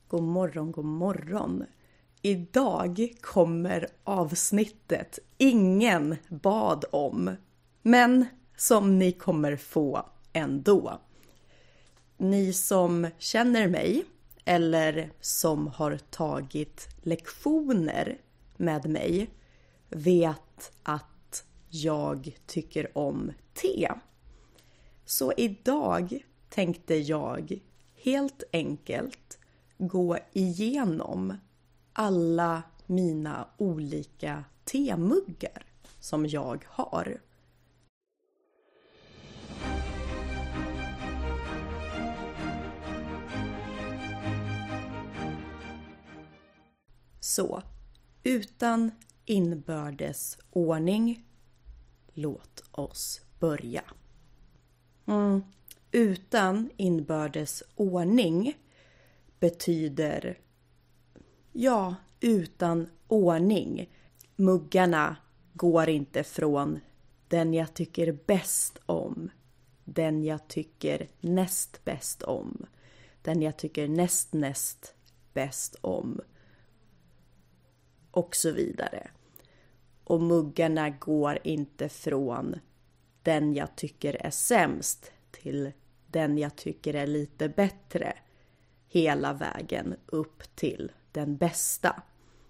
God morgon, god morgon. Idag kommer avsnittet ingen bad om, men som ni kommer få ändå. Ni som känner mig eller som har tagit lektioner med mig vet att jag tycker om te. Så idag tänkte jag helt enkelt gå igenom alla mina olika temuggar som jag har. Så, utan inbördes ordning, låt oss börja. Utan inbördes ordning betyder, utan ordning. Muggarna går inte från den jag tycker bäst om, den jag tycker näst bäst om, den jag tycker näst bäst om och så vidare. Och muggarna går inte från den jag tycker är sämst till den jag tycker är lite bättre, hela vägen upp till den bästa.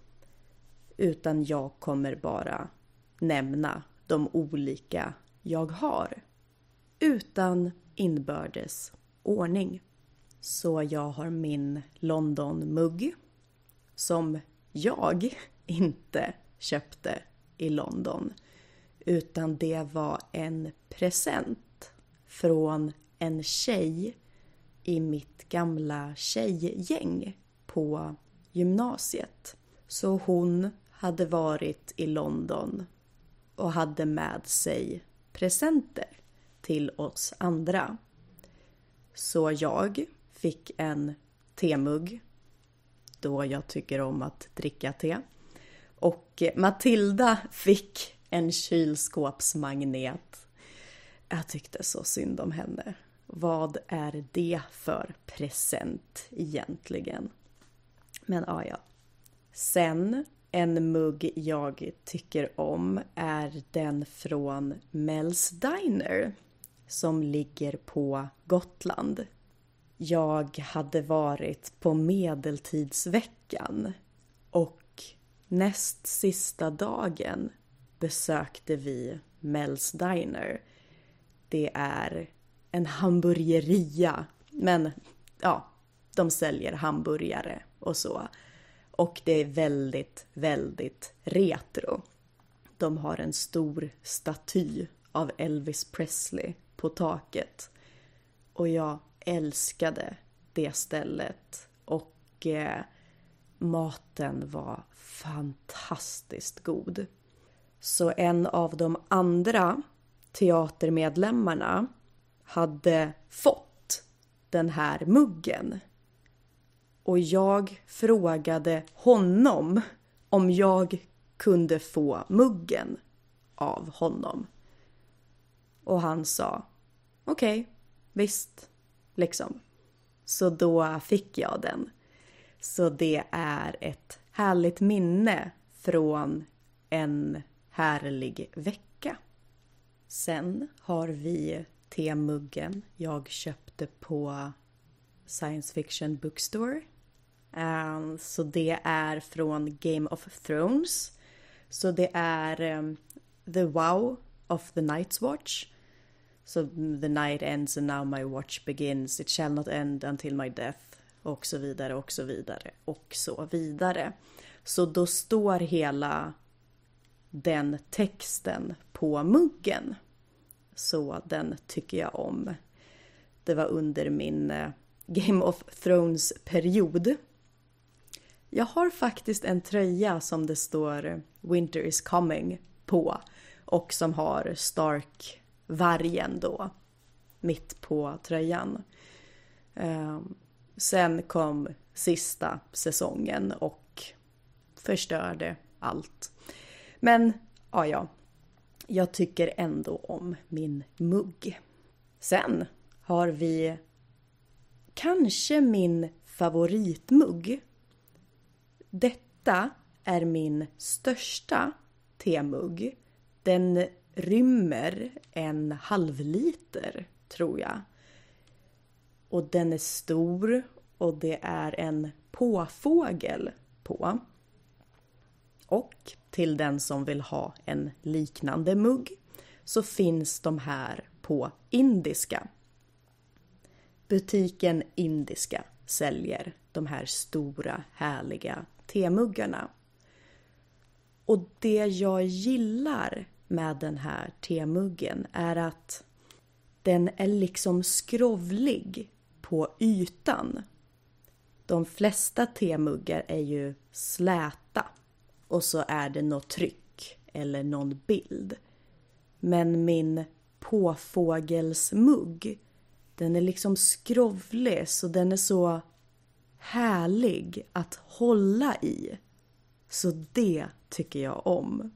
Utan jag kommer bara nämna de olika jag har. Utan inbördes ordning. Så jag har min London-mugg som jag inte köpte i London. Utan det var en present från en tjej i mitt gamla tjejgäng på gymnasiet. Så hon hade varit i London och hade med sig presenter till oss andra. Så jag fick en temugg då jag tycker om att dricka te. Och Matilda fick en kylskåpsmagnet. Jag tyckte så synd om henne. Vad är det för present egentligen? Men ja. Sen en mugg jag tycker om är den från Mel's Diner som ligger på Gotland. Jag hade varit på medeltidsveckan och näst sista dagen besökte vi Mel's Diner. Det är en hamburgeria, men de säljer hamburgare och så. Och det är väldigt, väldigt retro. De har en stor staty av Elvis Presley på taket. Och jag älskade det stället. Och maten var fantastiskt god. Så en av de andra teatermedlemmarna hade fått den här muggen. Och jag frågade honom om jag kunde få muggen av honom. Och han sa, okej, visst, liksom. Så då fick jag den. Så det är ett härligt minne från en härlig vecka. Sen har vi temuggen jag köpte på Science Fiction Bookstore. Så det är från Game of Thrones. Så det är The Wow of the Night's Watch. So the night ends and now my watch begins. It shall not end until my death. Och så vidare, och så vidare, och så vidare. Så då står hela den texten på muggen. Så den tycker jag om. Det var under min Game of Thrones-period. Jag har faktiskt en tröja som det står Winter is coming på. Och som har Stark-vargen då. Mitt på tröjan. Sen kom sista säsongen och förstörde allt. Men jag tycker ändå om min mugg. Sen har vi kanske min favoritmugg. Detta är min största temugg. Den rymmer 1/2 liter, tror jag. Och den är stor och det är en påfågel på. Och till den som vill ha en liknande mugg så finns de här på indiska. Butiken Indiska säljer de här stora härliga temuggarna. Och det jag gillar med den här temuggen är att den är liksom skrovlig på ytan. De flesta temuggar är ju släta och så är det något tryck eller någon bild. Men min påfågelsmugg, den är liksom skrovlig så den är så härlig att hålla i. Så det tycker jag om.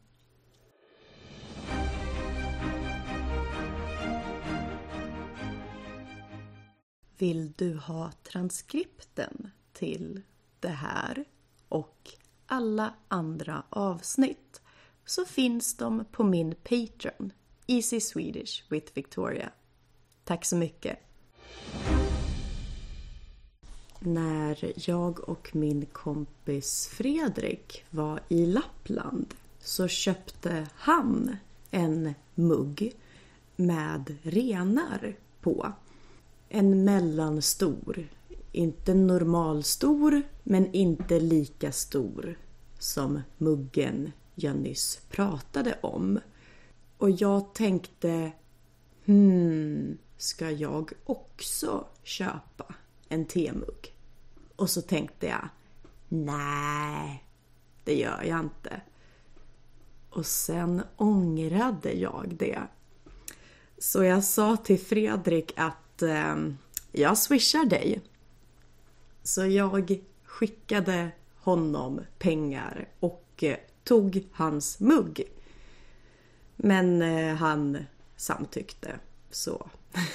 Vill du ha transkripten till det här och alla andra avsnitt så finns de på min Patreon, Easy Swedish with Victoria. Tack så mycket! När jag och min kompis Fredrik var i Lappland så köpte han en mugg med renar på. En mellanstor, inte normalstor men inte lika stor som muggen jag nyss pratade om. Och jag tänkte, ska jag också köpa en temugg? Och så tänkte jag, nej, det gör jag inte. Och sen ångrade jag det. Så jag sa till Fredrik att jag swishar dig. Så jag skickade honom pengar och tog hans mugg. Men han samtyckte så.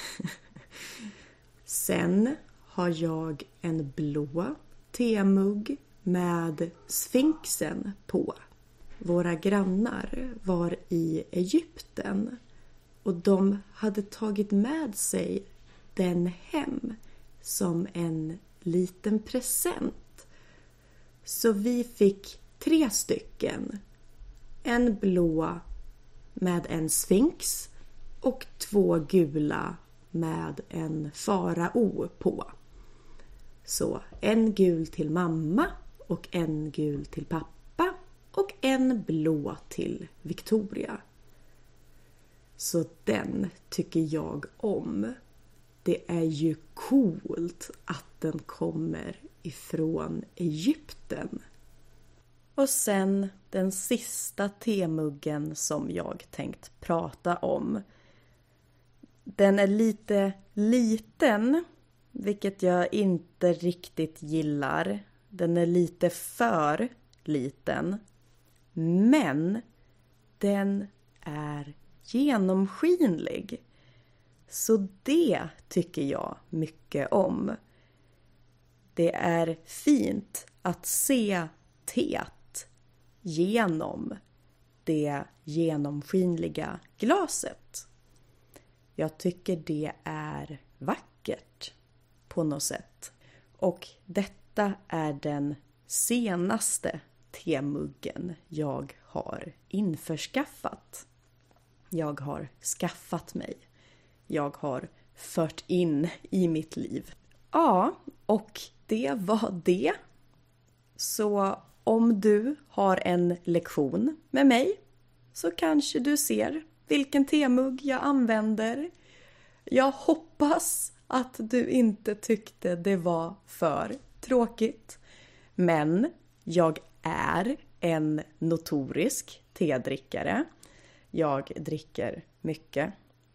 Sen har jag en blå temugg med sfinxen på. Våra grannar var i Egypten och de hade tagit med sig den hem som en liten present. Så vi fick 3 stycken. En blå med en sfinx och 2 gula med en farao på. Så en gul till mamma och en gul till pappa och en blå till Victoria. Så den tycker jag om. Det är ju coolt att den kommer ifrån Egypten. Och sen den sista temuggen som jag tänkt prata om. Den är lite liten, vilket jag inte riktigt gillar. Den är lite för liten. Men den är genomskinlig. Så det tycker jag mycket om. Det är fint att se teet genom det genomskinliga glaset. Jag tycker det är vackert på något sätt. Och detta är den senaste temuggen jag har införskaffat. Jag har skaffat mig. Jag har fört in i mitt liv. Ja, och det var det. Så om du har en lektion med mig så kanske du ser vilken temugg jag använder. Jag hoppas att du inte tyckte det var för tråkigt. Men jag är en notorisk tedrickare. Jag dricker mycket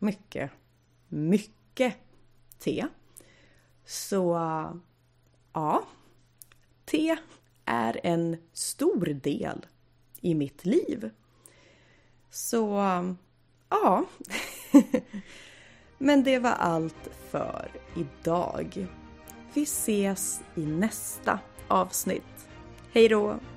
te. Så ja, te är en stor del i mitt liv. Så ja, men det var allt för idag. Vi ses i nästa avsnitt. Hej då!